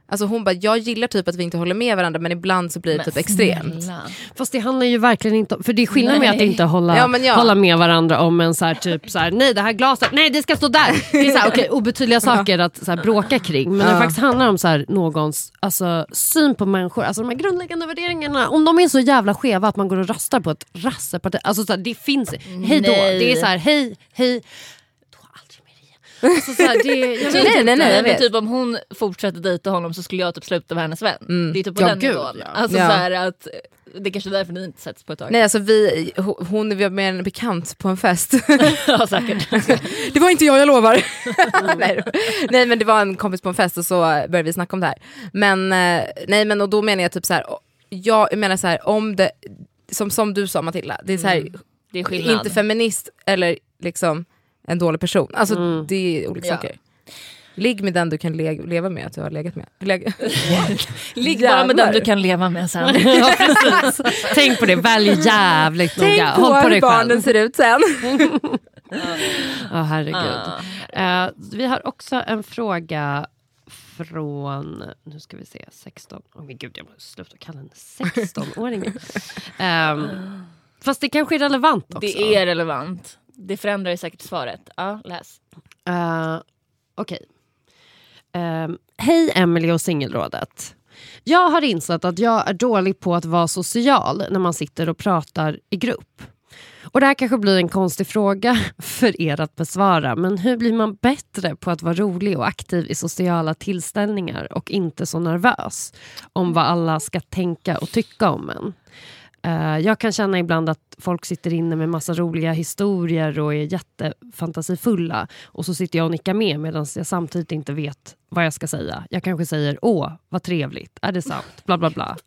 Alltså hon bara, jag gillar typ att vi inte håller med varandra, men ibland så blir det Men typ extremt. snälla. Fast det handlar ju verkligen inte om, för det är skillnad Nej. med att inte hålla, Ja, men ja. hålla med varandra om en så här typ så här, nej det här glaset, nej det ska stå där. Det är så här, okej, obetydliga saker att så här, bråka kring, men när det faktiskt handlar om så här, någons alltså, syn på människor, alltså de här grundläggande värderingarna, om de är så jävla skeva att man går och röstar på ett rasseparti, alltså så här, det finns, hej då, Nej. det är så här, hej, hej. Alltså, så här, det, jag vet Nej, inte. nej, nej, jag men vet. typ om hon fortsätter dejta honom så skulle jag typ sluta vara hennes vän. Mm. Det är typ på Ja, den gud, nivån. ja. Alltså Ja. så här att det är kanske är därför ni inte sätts på ett tag. Nej, alltså vi, ho- hon är med en bekant på en fest. Ja, säkert. Det var inte jag, jag lovar. nej, nej, men det var en kompis på en fest och så började vi snacka om det här. Men eh, nej, men och då menar jag typ så här, jag menar så här, om det som som du sa Matilda, det är så här, Mm. Det är skillnad. inte feminist eller liksom en dålig person. Alltså Mm. det är olika Ja. saker. Ligg med den du kan le- leva med att du har legat med. Leg- Ligg bara med Jävlar. den du kan leva med sen. Ja, precis. Tänk på det, välj jävligt noga. Tänk på Håll på hur dig barnen själv. ser ut sen. Ja, herregud. Eh, vi har också en fråga från, nu ska vi se, sexton. Åh oh, gud, jag måste sluta kalla henne sexton-åringen. um, fast det kanske är relevant också. Det är relevant. Det förändrar ju säkert svaret. Ja, läs. Uh, Okej. Okay. Um, Hej Emily och Singelrådet. Jag har insett att jag är dålig på att vara social när man sitter och pratar i grupp. Och det här kanske blir en konstig fråga för er att besvara. Men hur blir man bättre på att vara rolig och aktiv i sociala tillställningar och inte så nervös om vad alla ska tänka och tycka om en? Uh, jag kan känna ibland att folk sitter inne med massa roliga historier och är jättefantasifulla. Och så sitter jag och nickar med medan jag samtidigt inte vet vad jag ska säga. Jag kanske säger, åh, vad trevligt. Är det sant? Bla bla bla.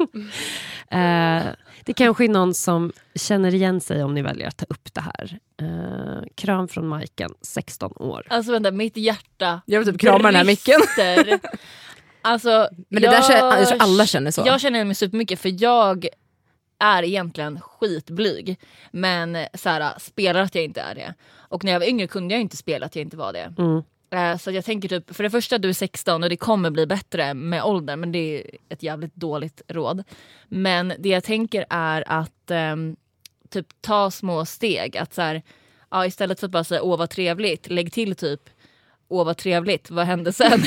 uh, det kanske är någon som känner igen sig om ni väljer att ta upp det här. Uh, kram från Majken, sexton år. Alltså vänta, mitt hjärta Jag vill typ krama den här micken. brister. Alltså, Men det där känner, jag tror alla känner så. Jag känner mig supermycket för jag är egentligen skitblyg. Men så här, spelar att jag inte är det. Och när jag var yngre kunde jag inte spela att jag inte var det. Mm. Eh, så jag tänker typ, för det första du är sexton och det kommer bli bättre med åldern. Men det är ett jävligt dåligt råd. Men det jag tänker är att ehm, typ ta små steg. Att så här, ja, istället för att bara säga åh vad trevligt, lägg till typ åh vad trevligt, vad hände sen?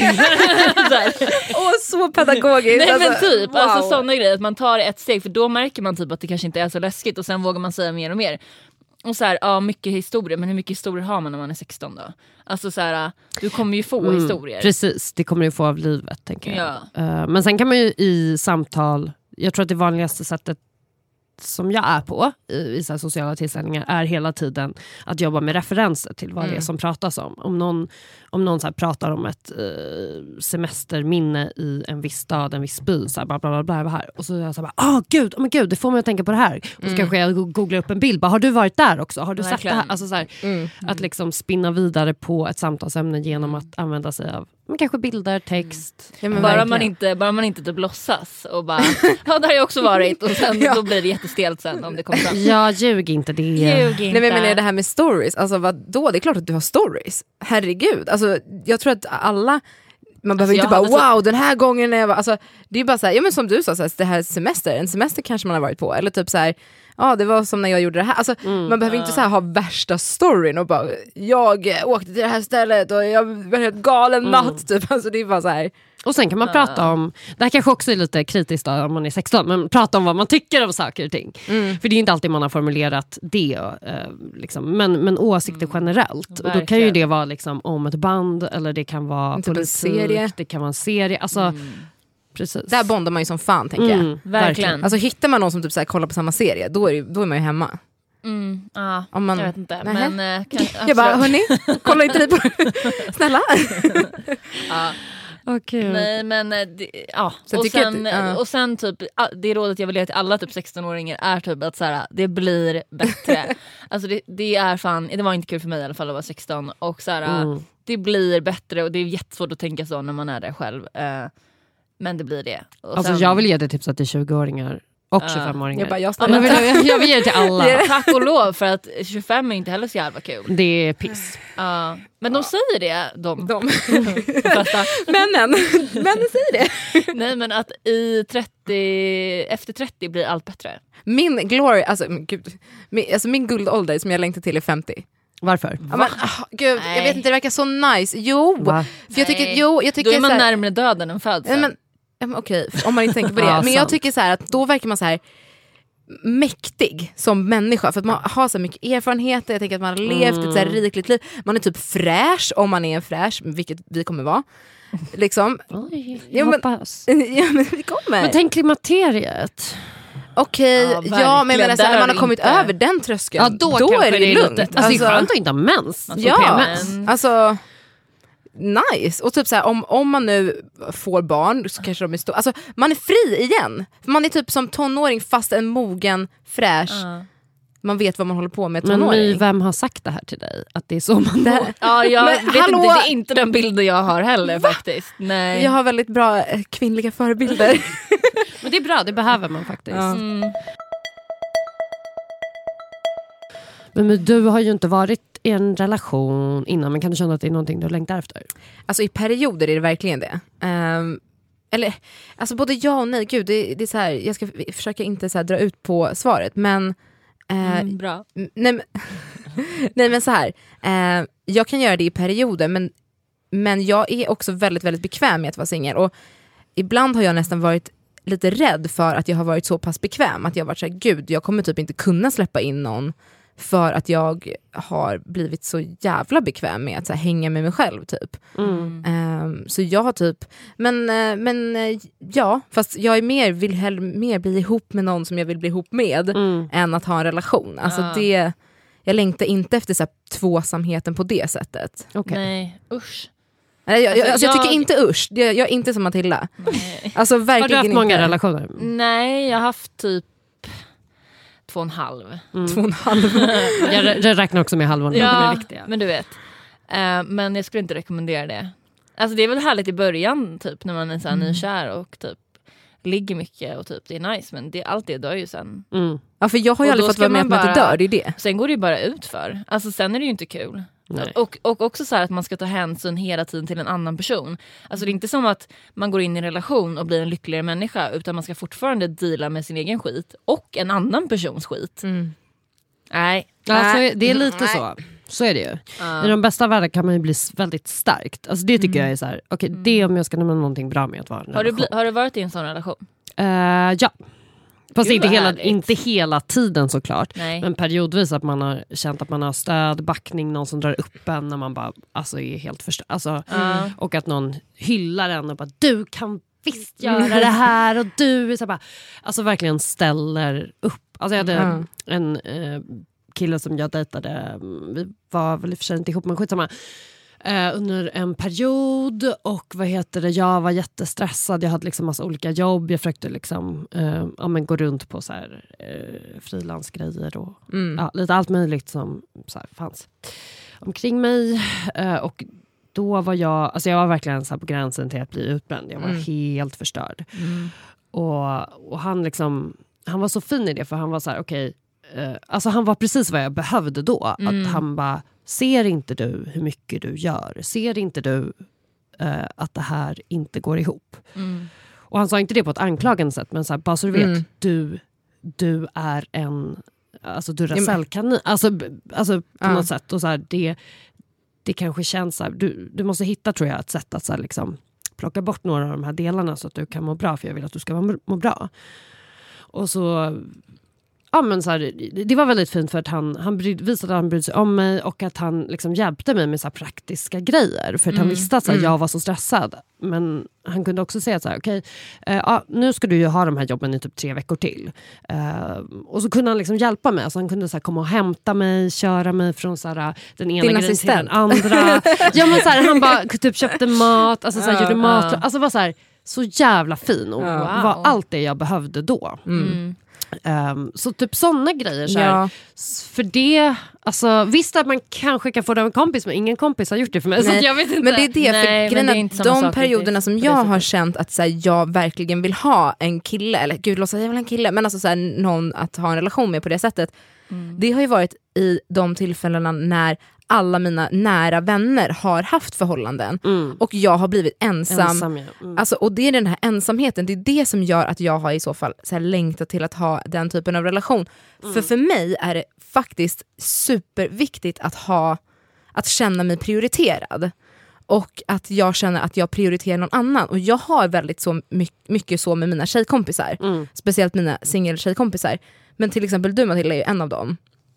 Åh, så pedagogiskt. Nej men alltså, typ, wow. alltså sådana grejer, att man tar ett steg, för då märker man typ att det kanske inte är så läskigt och sen vågar man säga mer och mer. Och så här, ja mycket historier, men hur mycket historier har man när man är sexton då? Alltså så här, du kommer ju få Mm, historier. Precis, det kommer du få av livet tänker jag. Ja. Uh, men sen kan man ju i samtal, jag tror att det vanligaste sättet som jag är på i, i så här sociala tillställningar är hela tiden att jobba med referenser till vad Mm. det är som pratas om. Om någon, om någon så här pratar om ett eh, semesterminne i en viss stad, en viss by, så här, bla, bla, bla, bla, bla, här. Och så är jag så här, ah gud, oh men gud, det får mig att tänka på det här. Och så Mm. kanske jag go- googlar upp en bild, bara, har du varit där också? Har du sett Verkligen. det här? Alltså, så här Mm. att liksom spinna vidare på ett samtalsämne genom att använda sig av men kanske bilder, text. Ja, men Bara verkligen. man, inte, bara man inte typ låtsas och bara, ja där har jag också varit och sen Ja. då blir det jättestelt sen om det kommer fram. Ja, ljug inte det. Ljug inte. Nej, men jag menar det här med stories, alltså vad då? Det är klart att du har stories. Herregud, alltså jag tror att alla, man behöver Alltså, inte bara jag hade wow den här gången när jag var, alltså det är bara så här, ja men som du sa så här, det här semester, en semester kanske man har varit på, eller typ så här, ja det var som när jag gjorde det här, alltså man behöver inte så här ha värsta storyn och bara jag åkte till det här stället och jag var helt galen natt typ, alltså det är bara så här. Och sen kan man prata om, det här kanske också är lite kritiskt då, om man är sexton, men prata om vad man tycker om saker och ting. Mm. För det är ju inte alltid man har formulerat det, eh, liksom. men, men åsikter generellt. Och då kan ju Verkligen. det vara liksom, om ett band, eller det kan vara Typ en politik, serie. det kan vara en serie. Alltså, precis. Där bondar man ju som fan tänker jag. Mm, Verkligen. Alltså hittar man någon som typ så här, kollar på samma serie, då är, det, då är man ju hemma. Mm, ja, Om man- jag vet inte. Nähä. Men, eh, kan, Jag bara, absolut. hörni, kolla inte ni på snälla. Ja. Okay. Nej men eh, det, ja. Så jag och, tycker sen, att- ja. och sen typ ah, det rådet jag vill ge till alla typ sexton-åringar är typ att så här, det blir bättre. Alltså det, det är fan, det var inte kul för mig i alla fall att vara sexton och så här, Mm. det blir bättre och det är jättesvårt att tänka så när man är där själv. Eh, men det blir det. Och Alltså sen, jag vill ge det tipset till tjugo-åringar. Och tjugofemåringar. Jag bara, jag, ja, men vill, jag, jag vill ge det till alla. Tack och lov, för att tjugofem är inte heller så jävla kul. Det är piss. Uh, men de säger det, de. de. Fasta. Männen. Männen säger det. Nej, men att i trettio, efter trettio blir allt bättre. Min glory, alltså, gud, min, alltså min guldålder som jag längtar till är femtio. Varför? Ja, men, oh, gud, jag vet inte, det verkar så nice. Jo, Va? för jag tycker, jo, jag tycker då är man så här, närmare döden än födseln. men, men, okej, om man inte tänker på det. Ja, men jag sant. tycker så här att då verkar man så här mäktig som människa, för att man har så mycket erfarenheter. Jag tänker att man har levt Mm. ett så här rikligt liv. Man är typ fräsch om man är en fräsch, vilket vi kommer vara. Liksom. Oj, Ja, men- hoppas. Ja, men vi kommer. Men tänk klimakteriet. Okej, Ja, ja, verkligen. men jag menar, så här, Där när man har har kommit inte- över den tröskeln, Ja, då, då kanske är det lugnt. lite, alltså, det är skönt att inte ha mens. Alltså, Ja, P M S. alltså nice. Och typ så här, om, om man nu får barn så kanske de är stora. Alltså man är fri igen. Man är typ som tonåring fast en mogen, fräsch. Ja. Man vet vad man håller på med, Men tonåring. My, vem har sagt det här till dig? Att det är så man Det mår? här- Ja, jag Men vet hallå! inte, det är inte den bilden jag har heller faktiskt. Nej. Jag har väldigt bra eh, kvinnliga förebilder. Men det är bra, det behöver man faktiskt. Ja. Mm. Men, men du har ju inte varit i en relation innan, men kan du känna att det är någonting du längtar efter? Alltså i perioder är det verkligen det. Ehm, eller, alltså både ja och nej. Gud, det, det är så här, jag ska f- försöka inte så här dra ut på svaret, men eh, Mm, bra. m- nej, men nej men så här. Eh, jag kan göra det i perioder, men, men jag är också väldigt, väldigt bekväm med att vara singel. Och ibland har jag nästan varit lite rädd för att jag har varit så pass bekväm att jag har varit så här, gud, jag kommer typ inte kunna släppa in någon för att jag har blivit så jävla bekväm med att så här, hänga med mig själv typ. Mm. Um, så jag har typ, men, uh, men uh, ja, fast jag är mer, vill hellre mer bli ihop med någon som jag vill bli ihop med Mm. än att ha en relation. Alltså Ah. det, jag längtar inte efter så här, tvåsamheten på det sättet. Okay. Nej, usch. Nej, jag, jag, Alltså, alltså, jag jag- tycker inte usch, jag, jag är inte som Matilda. Nej. Alltså Har verkligen du haft många inte. relationer? Nej, jag har haft typ två och en halv. Mm. Två och en halv. Jag, rä- jag räknar också med halvan, ja, de är viktiga. men du vet. Eh, men jag skulle inte rekommendera det. Alltså det är väl härligt i början typ när man är så här Mm. nykär och typ ligger mycket och typ det är nice, men det, allt det dör ju sen. Mm. Ja, för jag har ju Och aldrig då fått ska vara med man om att det bara- dör, det är det. Sen går det ju bara ut för. Alltså sen är det ju inte kul. Nej. Och, och också så här att man ska ta hänsyn hela tiden till en annan person. Alltså det är inte som att man går in i en relation och blir en lyckligare människa, utan man ska fortfarande deala med sin egen skit och en annan persons skit. Mm. Nej. Ja, så är, det är lite Nej. så. Så är det ju. Ja. I de bästa världar kan man ju bli s- väldigt starkt. Alltså det tycker jag är så här, okej, det är om jag ska nämna någonting bra med att vara en Har, du relation. bli, har du varit i en sån relation? Eh, ja. Fast Gud, inte vad hela, härligt. inte hela tiden såklart. Nej. Men periodvis att man har känt att man har stöd, backning, någon som drar upp en när man bara alltså, är helt förstörd. Alltså, Ja. och att någon hyllar en och bara du kan visst göra det här och du är så här, bara, alltså verkligen ställer upp. Alltså jag hade Mm. en eh, kille som jag dejtade, vi var väl i och för sig inte ihop men skitsamma. Eh, under en period och vad heter det, jag var jättestressad, jag hade liksom massa olika jobb, jag försökte liksom eh, ja, men gå runt på så här eh, frilansgrejer och Mm. ja, lite allt möjligt som så här, fanns omkring mig eh, och då var jag, alltså jag var verkligen så här på gränsen till att bli utbränd, jag var Mm. helt förstörd Mm. och, och han liksom han var så fin i det för han var så här okej, eh, alltså han var precis vad jag behövde då, Mm. att han bara ser inte du hur mycket du gör? Ser inte du eh, att det här inte går ihop? Mm. Och han sa inte det på ett anklagande sätt, men så här, bara så du vet, Mm. du, du är en alltså du är Ja, men- Duracell-kanin. Alltså, b- alltså på Ja. något sätt. Och så här, det, det kanske känns så här, du, du måste hitta tror jag ett sätt att så här, liksom, plocka bort några av de här delarna så att du kan må bra, för jag vill att du ska må, må bra. Och så ja, men så här, det, det var väldigt fint för att han, han bryd, visade att han brydde sig om mig och att han liksom hjälpte mig med så här praktiska grejer. För att han Mm, visste att så här, mm. jag var så stressad. Men han kunde också säga så här, okej, eh, ja, nu ska du ju ha de här jobben i typ tre veckor till. Eh, och så kunde han liksom hjälpa mig. Alltså han kunde så här, komma och hämta mig, köra mig från så här, den ena Din grejen till assistent. den andra. Ja, men så här, han bara typ köpte mat, alltså, så här, Ja, gjorde mat. ja. Alltså var så här, så jävla fin och Ja. var allt det jag behövde då. Mm. Mm. Um, så typ såna grejer så här, Ja. för det, alltså visst att man kanske kan få det av en kompis, men ingen kompis har gjort det för mig. Så Nej, att jag vet inte. Men det är det, Nej, för men grejen det är är inte att samma de sak perioderna riktigt som på det jag har sättet. känt att så här, jag verkligen vill ha en kille, eller gud låt säga jag vill ha en kille, men alltså så här, någon att ha en relation med på det sättet. Mm. Det har ju varit i de tillfällena när alla mina nära vänner har haft förhållanden Mm. och jag har blivit ensam. Ensam, ja. Mm. Alltså, och det är den här ensamheten, det är det som gör att jag har i så fall så här längtat till att ha den typen av relation. Mm. För för mig är det faktiskt superviktigt att ha, att känna mig prioriterad. Och att jag känner att jag prioriterar någon annan. Och jag har väldigt så mycket, mycket så med mina tjejkompisar. Mm. Speciellt mina singeltjejkompisar. Men till exempel du Matilda är ju en av dem.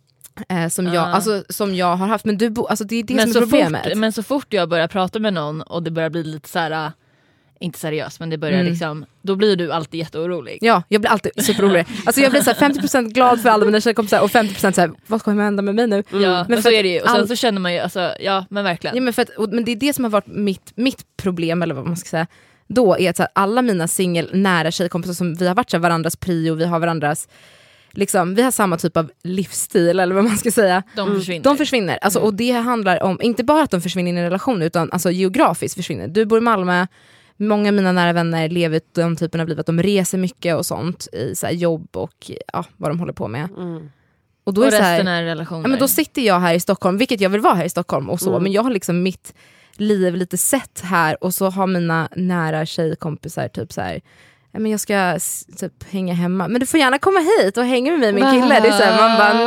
Eh, som, jag, Ah. alltså, som jag har haft. Men du bo, alltså, det är det men, som är så problemet. fort, men så fort jag börjar prata med någon och det börjar bli lite så här, inte seriöst, men det börjar Mm. liksom, då blir du alltid jätteorolig. Ja, jag blir alltid superorolig. Alltså jag blir så här femtio procent glad för alla mina tjejkompisar och femtio procent så här, vad kommer hända med mig nu? Ja, Men men för så att är det ju. Och sen all- så känner man ju, alltså, ja men verkligen. Ja, men, för att, och, men det är det som har varit mitt, mitt problem, eller vad man ska säga, då är att så här, alla mina singel nära tjejkompisar som vi har varit så här, varandras prio, vi har varandras liksom, vi har samma typ av livsstil eller vad man ska säga. De försvinner. De försvinner. Alltså, och det handlar om, inte bara att de försvinner i en relation utan alltså, geografiskt försvinner. Du bor i Malmö, många av mina nära vänner lever den typen av liv att de reser mycket och sånt i så här, jobb och ja, vad de håller på med. Mm. Och då och är det så här, resten är relationer. ja, men då sitter jag här i Stockholm, vilket jag vill vara här i Stockholm och så, Mm. men jag har liksom mitt liv lite sett här och så har mina nära tjejkompisar typ så här, ja, men jag ska s- typ hänga hemma, men du får gärna komma hit och hänga med mig, min kille. Det är så här, man bara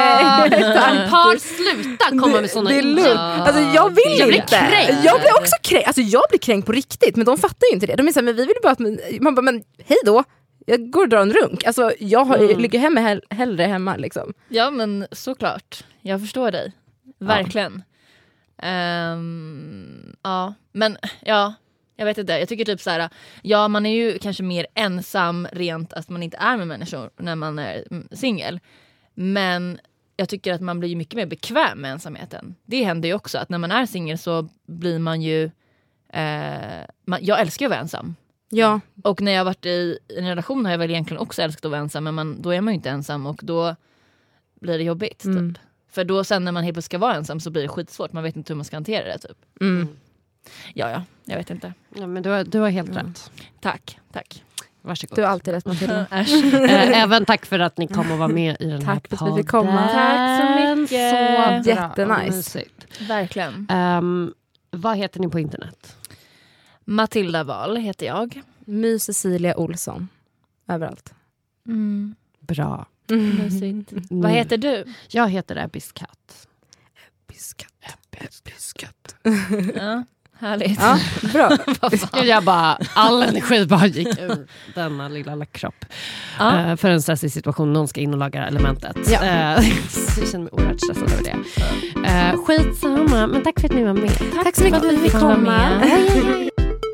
nej. Tack. Par sluta komma med såna Det är inlägg. lugnt. Alltså jag vill Jag blir inte. kränkt. Jag blir också kränkt. Alltså jag blir kränkt på riktigt, men de fattar ju inte det. De är så här, men vi vill ju bara att man bara, men hej då. Jag går och drar en runk. Alltså jag har, Mm. ligger hemma hell- hellre hemma liksom. Ja men såklart, jag förstår dig. Verkligen. Ehm, ja, men ja, jag vet inte. Jag tycker typ så här, ja man är ju kanske mer ensam rent att man inte är med människor när man är mm, singel. Men jag tycker att man blir ju mycket mer bekväm med ensamheten. Det händer ju också att när man är singel så blir man ju eh, man, jag älskar ju att vara ensam. Ja. Och när jag har varit i en relation har jag väl egentligen också älskat att vara ensam, men man, då är man ju inte ensam och då blir det jobbigt typ. Mm. För då sen när man helt plötsligt ska vara ensam så blir det skitsvårt, man vet inte hur man ska hantera det typ. Mm. Ja, ja, jag vet inte. Ja, men du, har, du har helt rätt. Tack, tack. Varsågod. Du har alltid rätt, Matilda. Äsch. Eh, Även tack för att ni kom och var med i den här Tack för att podden. vi fick komma. Tack så mycket. Så bra Jättenice. och mysigt. Verkligen. Um, vad heter ni på internet? Matilda Wahl heter jag. My Cecilia Olsson. Överallt. Mm. Bra. Mysigt. Vad heter du? Jag heter Ebbis katt. Piskat. Piskat. Ja, härligt. Ja, bra. Jag bara, all energi bara gick ur denna lilla, lilla kropp. Ja. Eh, för en stressig situation, någon ska in och laga elementet. Ja. Eh, så jag känner mig oerhört stressad över det. Uh, skitsamma, men tack för att ni var med. Tack, Tack så mycket för att vi fick vara komma. med. Hej, hej, hej.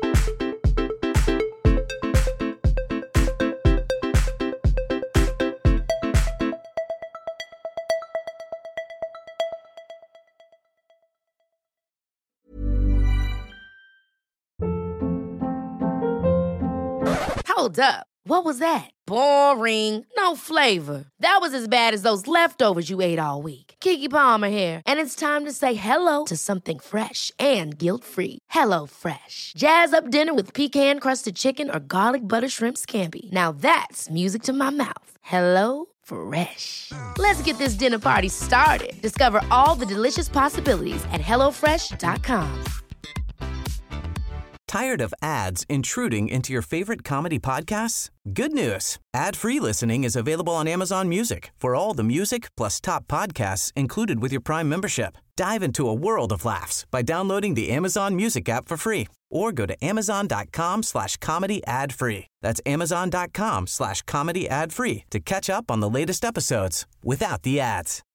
Hold up. What was that? Boring. No flavor. That was as bad as those leftovers you ate all week. Keke Palmer here, and it's time to say hello to something fresh and guilt-free. Hello Fresh. Jazz up dinner with pecan-crusted chicken or garlic butter shrimp scampi. Now that's music to my mouth. Hello Fresh. Let's get this dinner party started. Discover all the delicious possibilities at hello fresh dot com. Tired of ads intruding into your favorite comedy podcasts? Good news. Ad-free listening is available on Amazon Music for all the music plus top podcasts included with your Prime membership. Dive into a world of laughs by downloading the Amazon Music app for free or go to amazon.com slash comedy ad free. That's amazon.com slash comedy ad free to catch up on the latest episodes without the ads.